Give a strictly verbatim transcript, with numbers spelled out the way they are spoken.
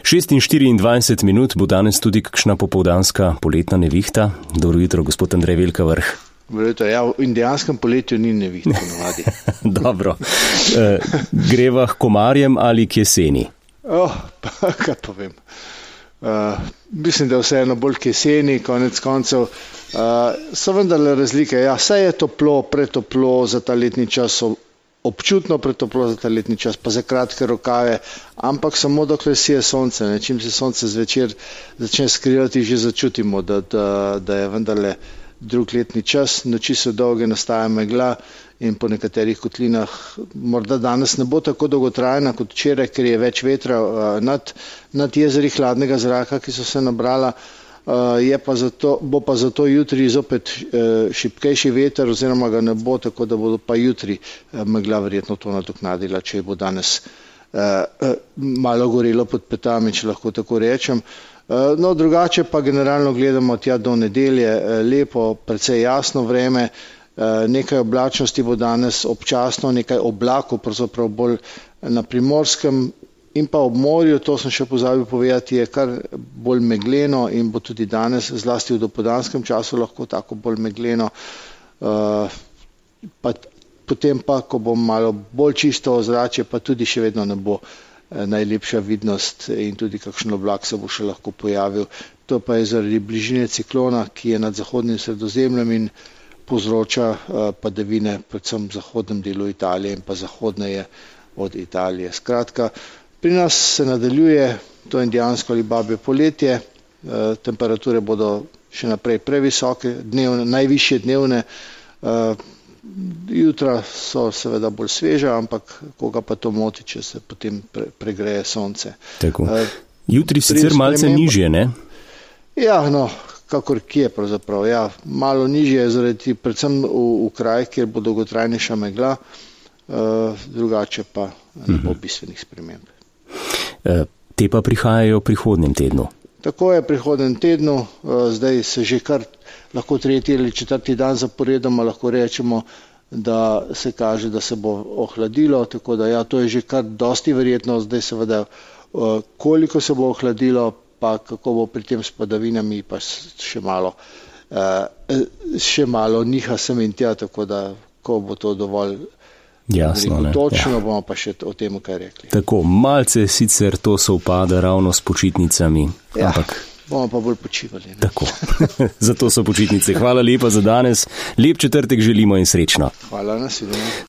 šestinštiriindvajset minut bo danes tudi kakšna popoldanska poletna nevihta. Dobro jutro, gospod Andrej Velka Vrh. Verjetno, ja, v indijanskem poletju ni nevihta ponavadi. Dobro. E, greva k komarjem ali k jeseni? Oh, pa kaj povem. Uh, mislim, da je vseeno bolj k jeseni, konec koncev. Uh, so vendarle razlike. Ja, saj je toplo, pretoplo za ta letni čas, občutno pretoplo za ta letni čas, pa za kratke rokave, ampak samo dokler sije sonce. Ne? Čim se sonce zvečer začne skrivati, že začutimo, da, da, da je vendarle drug letni čas, noči so dolge, nastaja megla in po nekaterih kotlinah morda danes ne bo tako dolgotrajna kot včeraj, ker je več vetra nad, nad jezeri hladnega zraka, ki so se nabrala. Je pa zato, bo pa zato jutri zopet šibkejši veter oziroma ga ne bo, tako da bodo pa jutri megla verjetno to nadoknadila, če bo danes malo gorelo pod petami, če lahko tako rečem. No, drugače pa generalno gledamo tja do nedelje, lepo, precej jasno vreme, nekaj oblačnosti bo danes občasno, nekaj oblakov, pravzaprav bolj na Primorskem in pa ob morju, to sem še pozabil povedati, je kar bolj megleno in bo tudi danes, zlasti v dopoldanskem času, lahko tako bolj megleno. Pa, potem pa, ko bo malo bolj čisto ozračje, pa tudi še vedno ne bo najlepša vidnost in tudi kakšen oblak se bo še lahko pojavil. To pa je zaradi bližine ciklona, ki je nad zahodnim Sredozemljem in povzroča padavine predvsem v zahodnem delu Italije in pa zahodneje od Italije. Skratka, pri nas se nadaljuje to indijansko ali babje poletje, temperature bodo še naprej previsoke, dnevne, najvišje dnevne, jutra so seveda bolj sveža, ampak koga pa to moti, če se potem pre, pregreje sonce. Tako. Jutri sicer malce nižje, ne? Ja, no, kakor kje pravzaprav, ja, malo nižje, zaradi predvsem v, v kraj, kjer bo dolgotrajnejša megla, uh, drugače pa ne bo bistvenih sprememb. Uh, te pa prihajajo v prihodnjem tednu. Tako je, v prihodnjem tednu, uh, zdaj se že kar lahko tretji ali četrti dan zaporedoma lahko rečemo, da se kaže, da se bo ohladilo, tako da ja, to je že kar dosti verjetno, zdaj seveda uh, koliko se bo ohladilo, pa kako bo pri tem s padavinami, pa še malo, uh, še malo niha sem in tja, tako da ko bo to dovolj jasno, rekel, ne, točno, ja. Bomo pa še o tem kaj rekli. Tako, malce sicer to sovpada ravno s počitnicami, ja, ampak bomo pa bolj počivali. Ne? Tako, zato so počitnice. Hvala lepa za danes, lep četrtek želimo in srečno. Hvala, nasvidenje.